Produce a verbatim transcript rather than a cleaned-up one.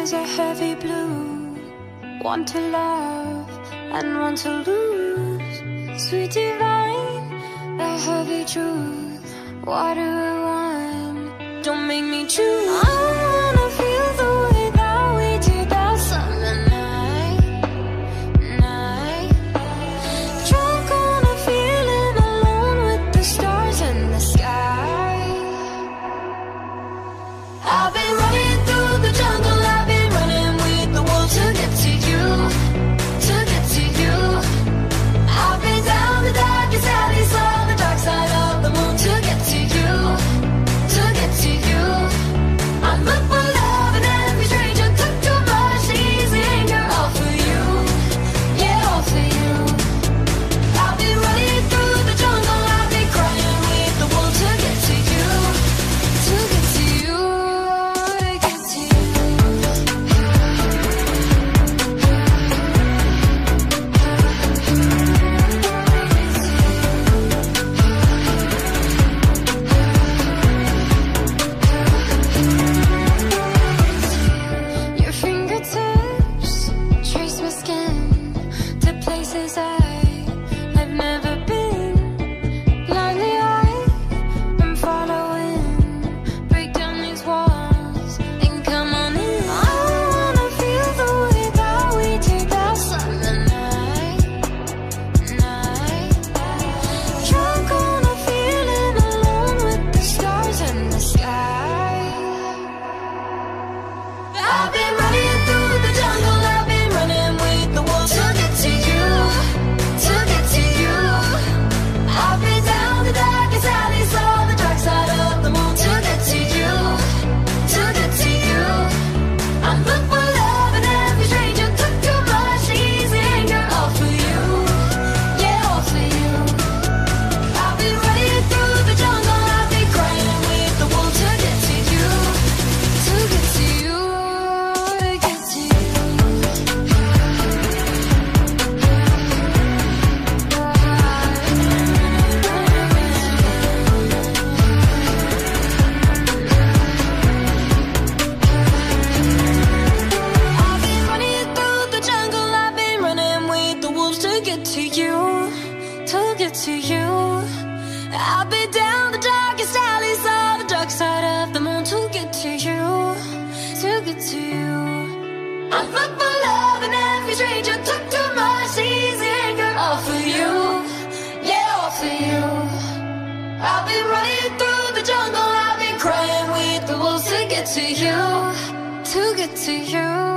eyes are heavy blue, one to love and one to lose. Sweet divine, the heavy truth. What do I want? Don't make me choose. I wanna feel the way that we did that summer night, night. Drunk on a feeling, alone with the stars in the sky. I've been running through the jungle, I've been running with the wolves to get to you, to get to you. I've been down the darkest alleys, saw the dark side of the moon to get to you, to get to you. I'm up for love and every stranger took too much easy anger, all for you, yeah, all for you. I'll be running through the jungle, I'll be crying with the wolves to get to you, to get to you, to get to you. Your fingertips trace my skin to places I have never been. Blindly I am following. Break down these walls and come on in. I wanna feel the way that we did that summer night, night. Drunk on a feeling, alone with the stars in the sky. I've been running through the jungle, I've been running with the wolves to get to you, to get to you. I've been down the darkest alleys, saw the dark side of the moon to get to you, to get to you. I'm booked for love and every stranger took too much easy anger, all for you, yeah, all for you. I'll be running through the jungle, I'll be crying with the wolves to get to you, to get to you, to get to you. I've been running through the jungle, I've been running with the wolves to get to you, to get to you. I've been down the darkest alleys, saw the dark side of the moon to get to you, to get to you. I'm fucked for love and every stranger took too much easy anger, all for you, yeah, all for you. I've been running through the jungle, I've been crying with the wolves to get to you, to get to you.